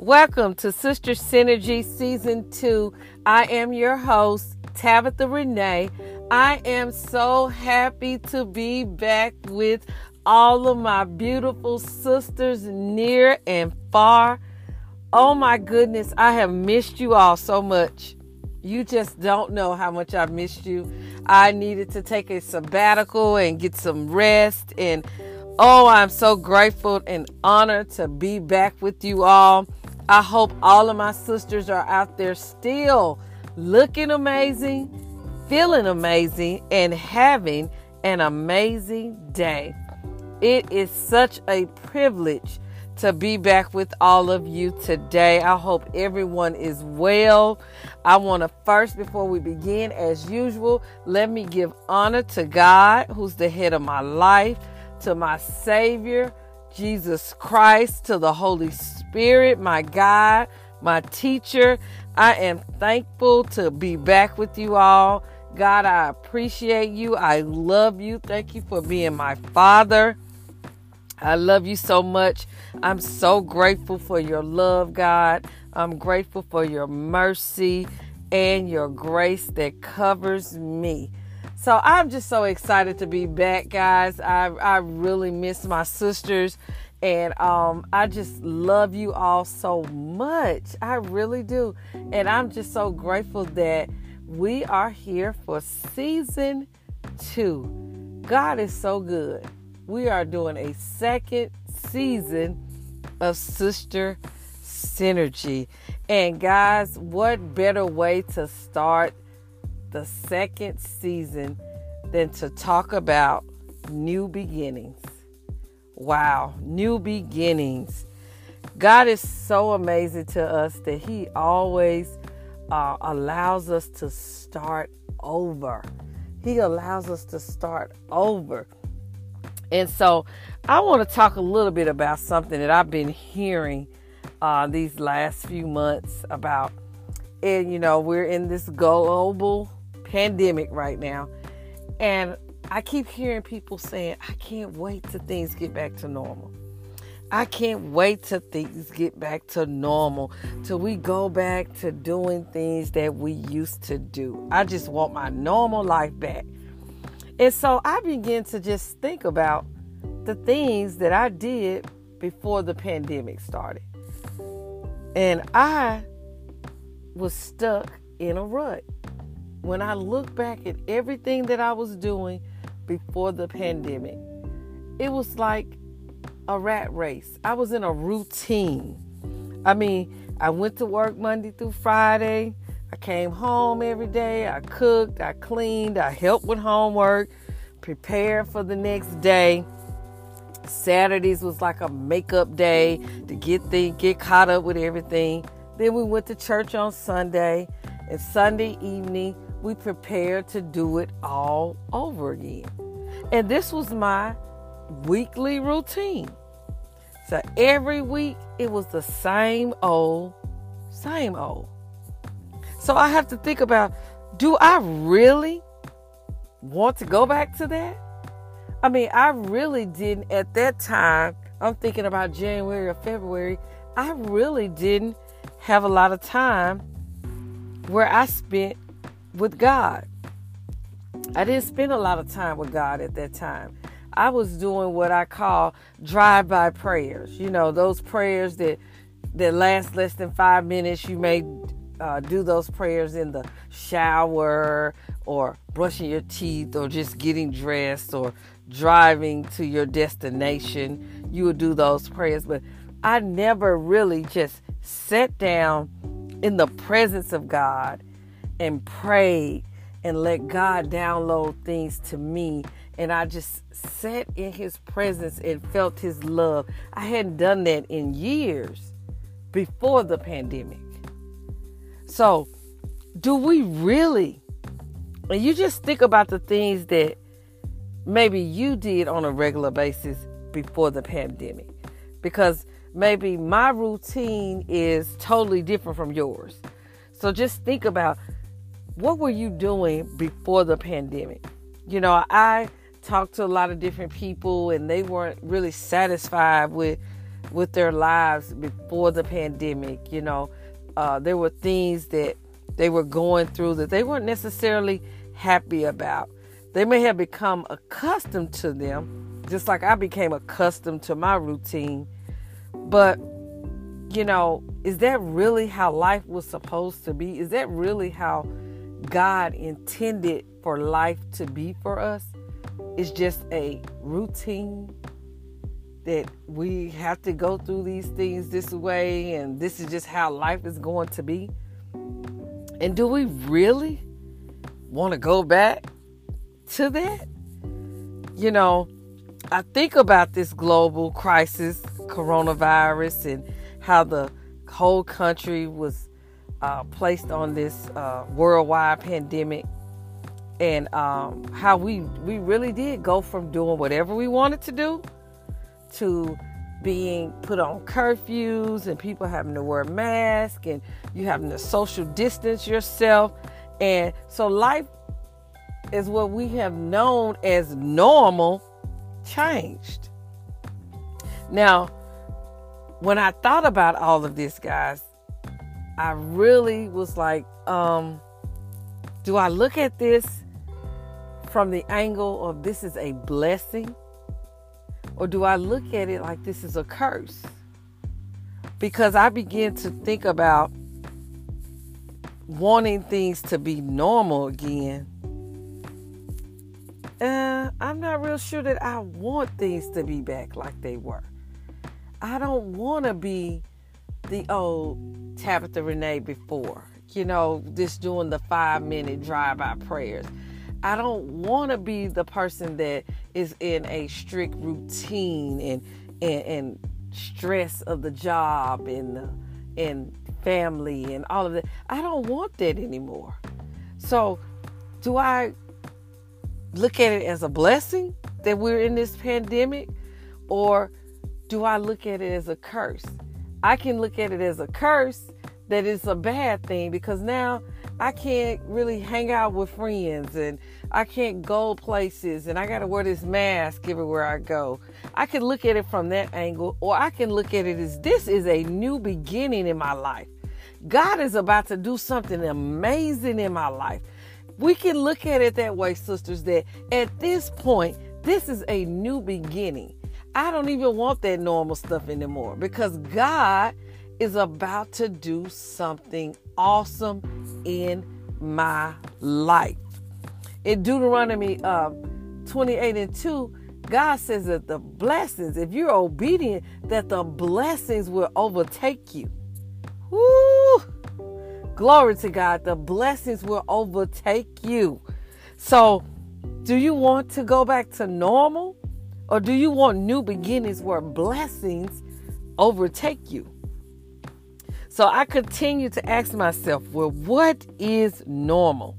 Welcome to Sister Synergy Season 2. I am your host, Tabitha Renee. I am so happy to be back with all of my beautiful sisters near and far. Oh my goodness, I have missed you all so much. You just don't know how much I've missed you. I needed to take a sabbatical and get some rest. And I'm so grateful and honored to be back with you all. I hope all of my sisters are out there still looking amazing, feeling amazing, and having an amazing day. It is such a privilege to be back with all of you today. I hope everyone is well. I want to first, before we begin, as usual, let me give honor to God, who's the head of my life, to my Savior, Jesus Christ, to the Holy Spirit, my guide, my teacher. I am thankful to be back with you all. God, I appreciate you. I love you. Thank you for being my Father. I love you so much. I'm so grateful for your love, God. I'm grateful for your mercy and your grace that covers me. So I'm just so excited to be back, guys. I really miss my sisters, and I just love you all so much. I really do. And I'm just so grateful that we are here for season 2. God is so good. We are doing a second season of Sister Synergy. And guys, what better way to start the second season than to talk about new beginnings? Wow, new beginnings. God is so amazing to us that He always allows us to start over. He allows us to start over. And so I want to talk a little bit about something that I've been hearing these last few months about. And, we're in this global pandemic right now. And I keep hearing people saying, I can't wait till things get back to normal. I can't wait till things get back to normal, till we go back to doing things that we used to do. I just want my normal life back. And so I began to just think about the things that I did before the pandemic started. And I was stuck in a rut. When I look back at everything that I was doing before the pandemic, it was like a rat race. I was in a routine. I went to work Monday through Friday. I came home every day. I cooked, I cleaned, I helped with homework, prepared for the next day. Saturdays was like a makeup day to get caught up with everything. Then we went to church on Sunday, and Sunday evening we prepared to do it all over again. And this was my weekly routine. So every week it was the same old. So I have to think about, do I really want to go back to that? I really didn't at that time. I'm thinking about January or February. I really didn't have a lot of time where I spent with God. I didn't spend a lot of time with God at that time. I was doing what I call drive-by prayers. Those prayers that last less than 5 minutes. You may do those prayers in the shower or brushing your teeth or just getting dressed or driving to your destination. You would do those prayers. But I never really just sat down in the presence of God and prayed and let God download things to me. And I just sat in His presence and felt His love. I hadn't done that in years before the pandemic. So, do we really? And you just think about the things that maybe you did on a regular basis before the pandemic. Because maybe my routine is totally different from yours. So just think about, what were you doing before the pandemic? I talked to a lot of different people, and they weren't really satisfied with with their lives before the pandemic. There were things that they were going through that they weren't necessarily happy about. They may have become accustomed to them, just like I became accustomed to my routine. But, is that really how life was supposed to be? Is that really how God intended for life to be for us? It's just a routine that we have to go through these things this way, and this is just how life is going to be. And do we really want to go back to that? I think about this global crisis, coronavirus, and how the whole country was placed on this worldwide pandemic, and how we really did go from doing whatever we wanted to do to being put on curfews and people having to wear masks and you having to social distance yourself. And so life is what we have known as normal changed. Now, when I thought about all of this, guys, I really was like, do I look at this from the angle of this is a blessing? Or do I look at it like this is a curse? Because I begin to think about wanting things to be normal again. I'm not real sure that I want things to be back like they were. I don't want to be the old Tabitha Renee before, just doing the 5-minute drive-by prayers. I don't want to be the person that is in a strict routine and stress of the job and family and all of that. I don't want that anymore. So do I look at it as a blessing that we're in this pandemic, or do I look at it as a curse? I can look at it as a curse, that it's a bad thing, because now I can't really hang out with friends and I can't go places and I got to wear this mask everywhere I go. I can look at it from that angle, or I can look at it as this is a new beginning in my life. God is about to do something amazing in my life. We can look at it that way, sisters, that at this point, this is a new beginning. I don't even want that normal stuff anymore, because God is about to do something awesome in my life. In Deuteronomy 28:2, God says that the blessings, if you're obedient, that the blessings will overtake you. Woo! Glory to God. The blessings will overtake you. So, do you want to go back to normal? Or do you want new beginnings where blessings overtake you? So I continue to ask myself, well, what is normal?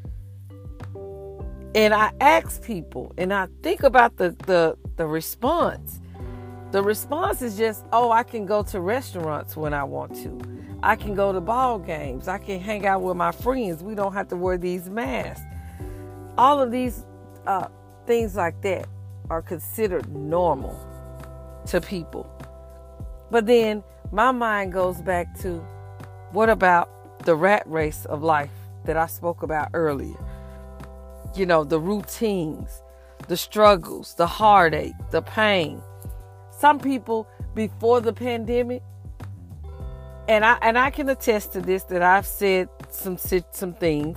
And I ask people, and I think about the response. The response is just, I can go to restaurants when I want to. I can go to ball games. I can hang out with my friends. We don't have to wear these masks. All of these things like that are considered normal to people. But then my mind goes back to, what about the rat race of life that I spoke about earlier? The routines, the struggles, the heartache, the pain. Some people before the pandemic, and I can attest to this, that I've said some things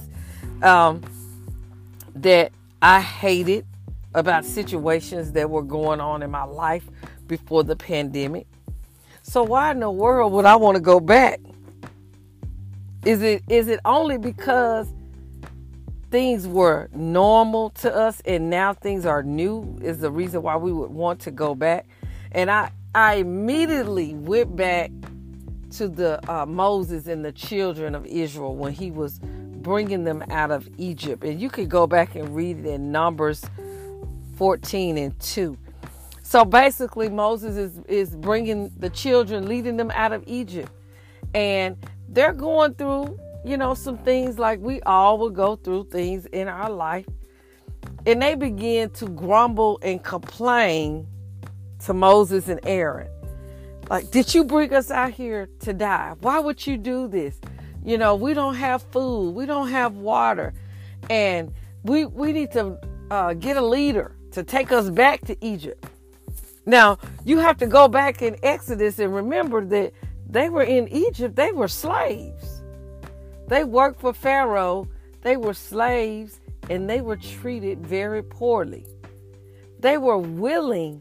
that I hated about situations that were going on in my life before the pandemic. So why in the world would I want to go back? Is it only because things were normal to us and now things are new is the reason why we would want to go back? And I immediately went back to the Moses and the children of Israel when he was bringing them out of Egypt. And you could go back and read it in Numbers 14:2. So basically Moses is bringing the children, leading them out of Egypt. And they're going through, some things like we all will go through things in our life. And they begin to grumble and complain to Moses and Aaron. Like, did you bring us out here to die? Why would you do this? You know, we don't have food. We don't have water. And we need to get a leader to take us back to Egypt. Now, you have to go back in Exodus and remember that they were in Egypt. They were slaves. They worked for Pharaoh. They were slaves, and they were treated very poorly. They were willing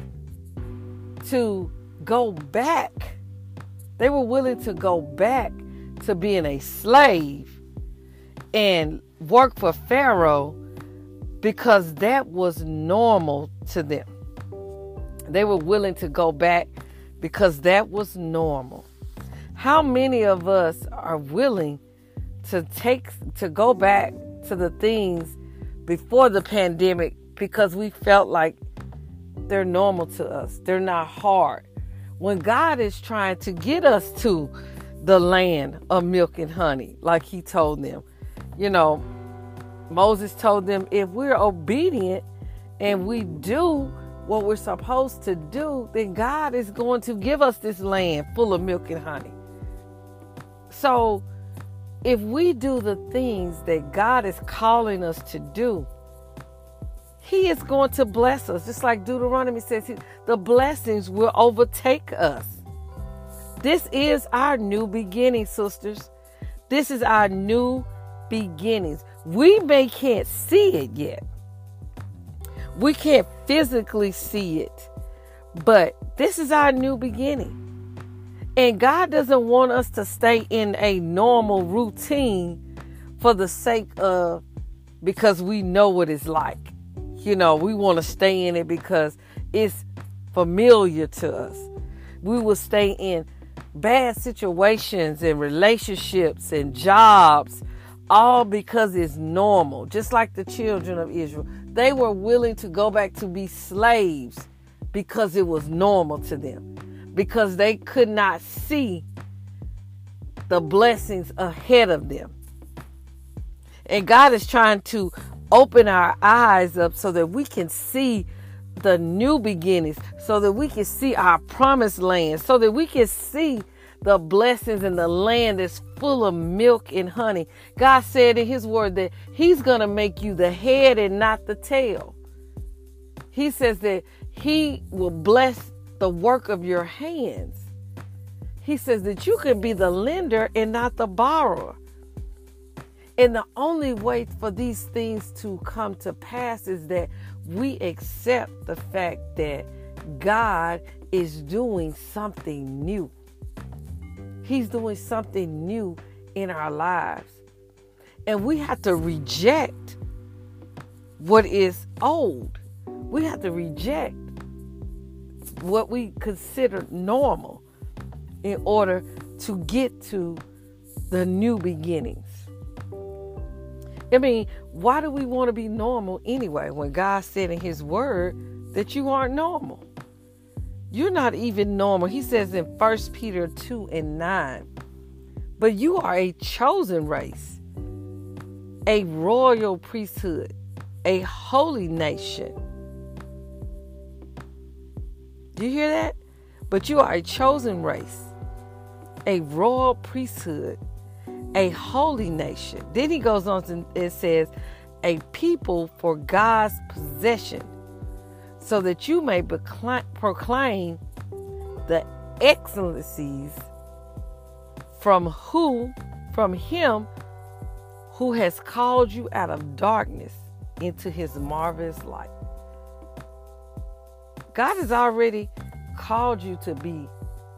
to go back. They were willing to go back to being a slave and work for Pharaoh because that was normal to them. They were willing to go back because that was normal. How many of us are willing to go back to the things before the pandemic because we felt like they're normal to us? They're not hard. When God is trying to get us to the land of milk and honey, like he told them. You know, Moses told them, if we're obedient and we do what we're supposed to do, then God is going to give us this land full of milk and honey. So if we do the things that God is calling us to do, he is going to bless us. Just like Deuteronomy says, the blessings will overtake us. This is our new beginning, sisters. This is our new beginnings. We can't see it yet. We can't physically see it. But this is our new beginning. And God doesn't want us to stay in a normal routine for the sake of, because we know what it's like. You know, we want to stay in it because it's familiar to us. We will stay in bad situations and relationships and jobs, all because it's normal. Just like the children of Israel. They were willing to go back to be slaves because it was normal to them. Because they could not see the blessings ahead of them. And God is trying to open our eyes up so that we can see the new beginnings, so that we can see our promised land, so that we can see the blessings in the land that's full of milk and honey. God said in his word that he's going to make you the head and not the tail. He says that he will bless the work of your hands. He says that you can be the lender and not the borrower. And the only way for these things to come to pass is that we accept the fact that God is doing something new. He's doing something new in our lives. And we have to reject what is old. We have to reject what we consider normal in order to get to the new beginnings. I mean, why do we want to be normal anyway when God said in his word that you aren't normal? You're not even normal. He says in 1 Peter 2:9, but you are a chosen race, a royal priesthood, a holy nation. Do you hear that? But you are a chosen race, a royal priesthood, a holy nation. Then he goes on and says, a people for God's possession, so that you may proclaim the excellencies from him who has called you out of darkness into his marvelous light. God has already called you to be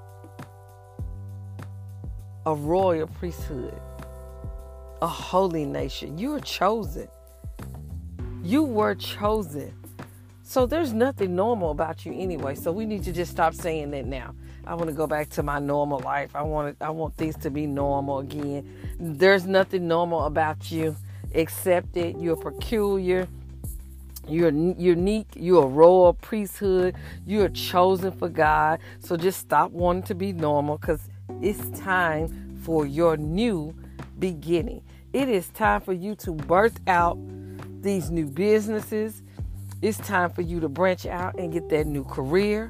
a royal priesthood, a holy nation. You are chosen. You were chosen. So there's nothing normal about you anyway. So we need to just stop saying that now. I want to go back to my normal life. I want things to be normal again. There's nothing normal about you. Accept it. You're peculiar. You're unique. You're a royal priesthood. You're chosen for God. So just stop wanting to be normal, because it's time for your new beginning. It is time for you to birth out these new businesses. It's time for you to branch out and get that new career.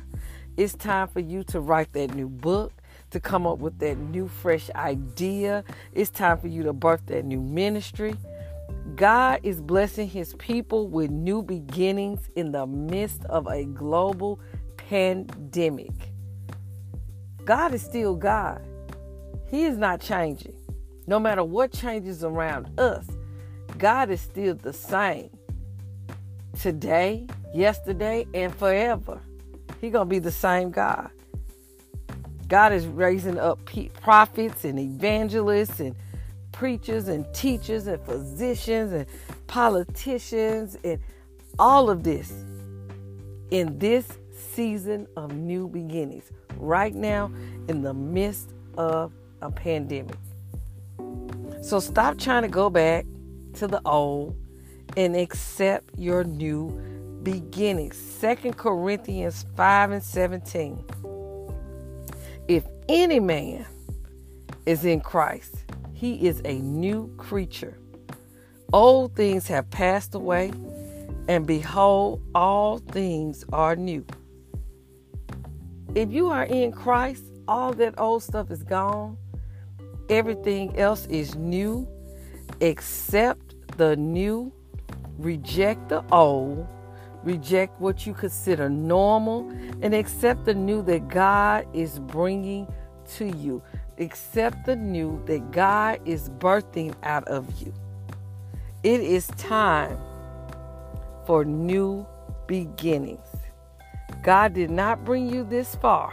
It's time for you to write that new book, to come up with that new fresh idea. It's time for you to birth that new ministry. God is blessing his people with new beginnings in the midst of a global pandemic. God is still God. He is not changing. No matter what changes around us, God is still the same. Today, yesterday, and forever. He's going to be the same God. God is raising up prophets and evangelists and preachers and teachers and physicians and politicians and all of this in this season of new beginnings. Right now, in the midst of a pandemic. So stop trying to go back to the old and accept your new beginnings. 2 Corinthians 5:17. If any man is in Christ, he is a new creature. Old things have passed away, and behold, all things are new. If you are in Christ, all that old stuff is gone. Everything else is new. Accept the new. Reject the old. Reject what you consider normal. And accept the new that God is bringing to you. Accept the new that God is birthing out of you. It is time for new beginnings. God did not bring you this far.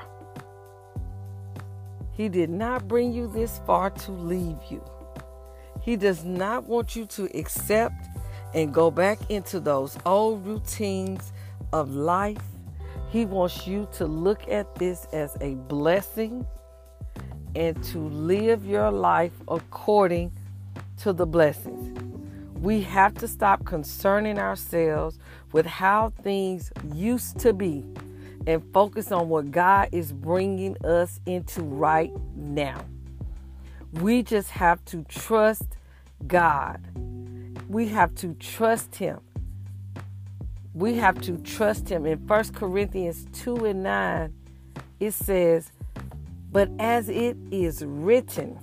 He did not bring you this far to leave you. He does not want you to accept and go back into those old routines of life. He wants you to look at this as a blessing and to live your life according to the blessings. We have to stop concerning ourselves with how things used to be and focus on what God is bringing us into right now. We just have to trust God. We have to trust him. We have to trust him. In 1 Corinthians 2:9, it says, but as it is written,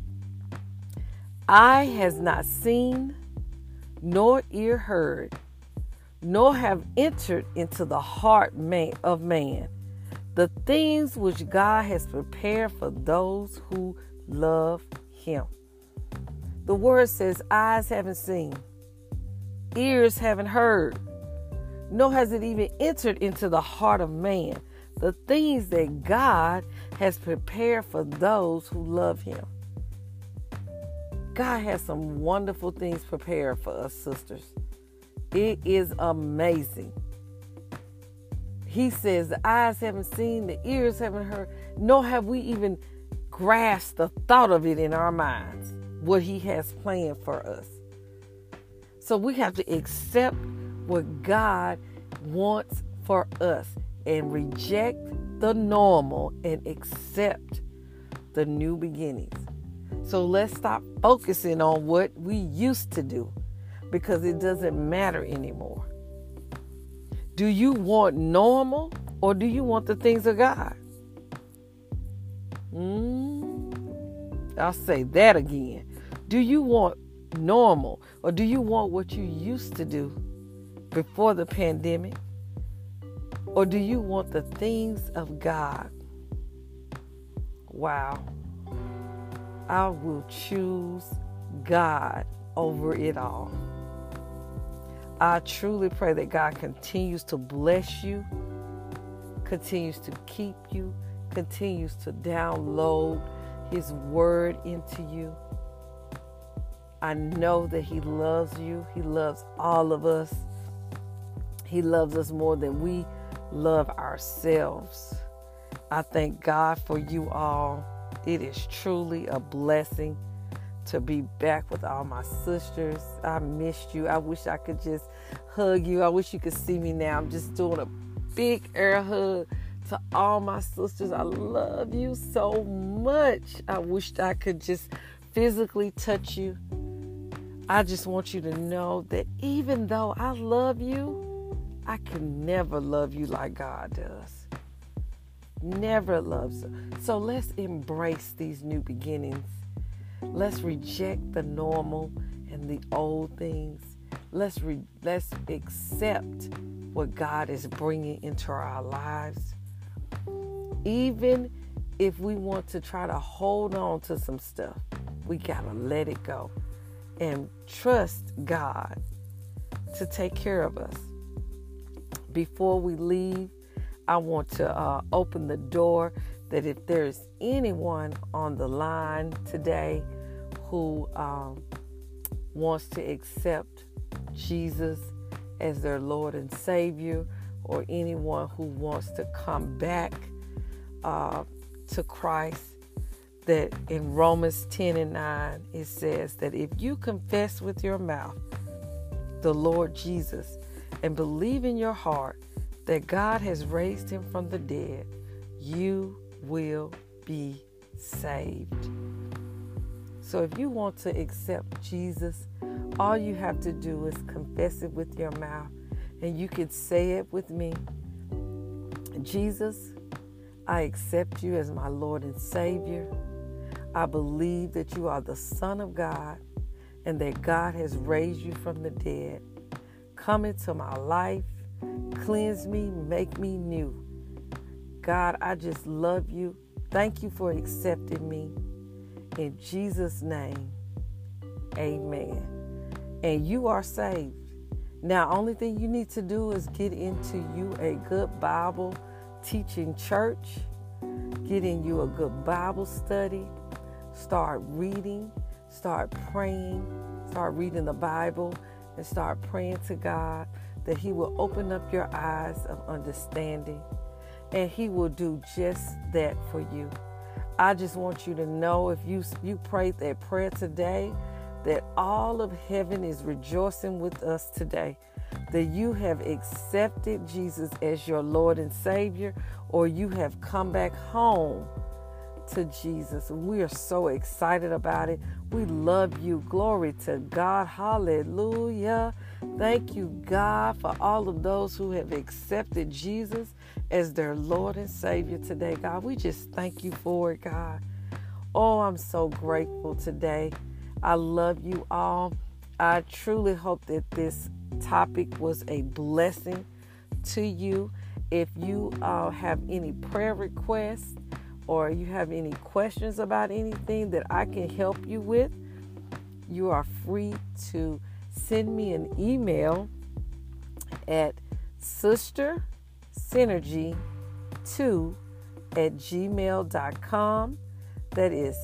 eye has not seen, nor ear heard, nor have entered into the heart of man the things which God has prepared for those who love him. The word says eyes haven't seen, ears haven't heard, nor has it even entered into the heart of man the things that God has prepared for those who love him. God has some wonderful things prepared for us, sisters. It is amazing. He says the eyes haven't seen, the ears haven't heard, nor have we even grasped the thought of it in our minds, what he has planned for us. So we have to accept what God wants for us and reject the normal and accept the new beginnings. So let's stop focusing on what we used to do, because it doesn't matter anymore. Do you want normal, or do you want the things of God? I'll say that again. Do you want normal, or do you want what you used to do before the pandemic? Or do you want the things of God? Wow. I will choose God over it all. I truly pray that God continues to bless you, continues to keep you, continues to download his word into you. I know that he loves you. He loves all of us. He loves us more than we love ourselves. I thank God for you all. It is truly a blessing to be back with all my sisters. I missed you. I wish I could just hug you. I wish you could see me now. I'm just doing a big air hug to all my sisters. I love you so much. I wished I could just physically touch you. I just want you to know that even though I love you, I can never love you like God does. never loves us. So let's embrace these new beginnings. Let's reject the normal and the old things. Let's accept what God is bringing into our lives. Even if we want to try to hold on to some stuff, we got to let it go and trust God to take care of us. Before we leave, I want to open the door that if there's anyone on the line today who wants to accept Jesus as their Lord and Savior, or anyone who wants to come back to Christ, that in Romans 10:9 it says that if you confess with your mouth the Lord Jesus and believe in your heart that God has raised him from the dead, you will be saved. So if you want to accept Jesus, all you have to do is confess it with your mouth, and you can say it with me. Jesus, I accept you as my Lord and Savior. I believe that you are the Son of God and that God has raised you from the dead. Come into my life, cleanse me, make me new. God, I just love you. Thank you for accepting me. In Jesus' name, amen. And you are saved. Now, only thing you need to do is get into you a good Bible teaching church. Get in you a good Bible study. Start reading. Start praying. Start reading the Bible and start praying to God that he will open up your eyes of understanding, and he will do just that for you. I just want you to know, if you prayed that prayer today, that all of heaven is rejoicing with us today, that you have accepted Jesus as your Lord and Savior, or you have come back home to Jesus. We are so excited about it. We love you. Glory to God. Hallelujah. Thank you, God, for all of those who have accepted Jesus as their Lord and Savior today, God. We just thank you for it, God. Oh, I'm so grateful today. I love you all. I truly hope that this topic was a blessing to you. If you have any prayer requests or you have any questions about anything that I can help you with, you are free to send me an email at sistersynergy2@gmail.com. That is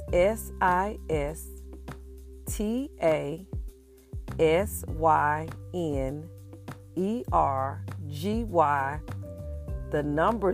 SISTASYNERGY, the number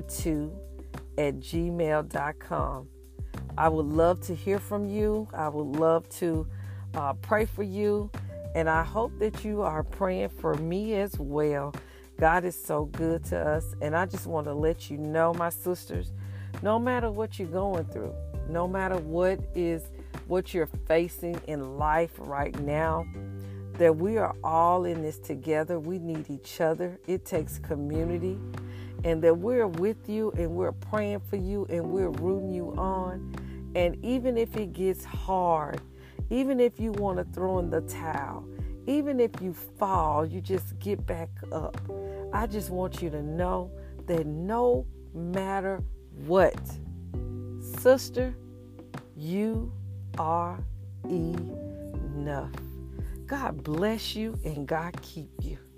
2@gmail.com. I would love to hear from you. I would love to pray for you. And I hope that you are praying for me as well. God is so good to us. And I just want to let you know, my sisters, no matter what you're going through, no matter what you're facing in life right now, that we are all in this together. We need each other. It takes community. And that we're with you and we're praying for you and we're rooting you on. And even if it gets hard, even if you want to throw in the towel, even if you fall, you just get back up. I just want you to know that no matter what, sister, you are enough. God bless you and God keep you.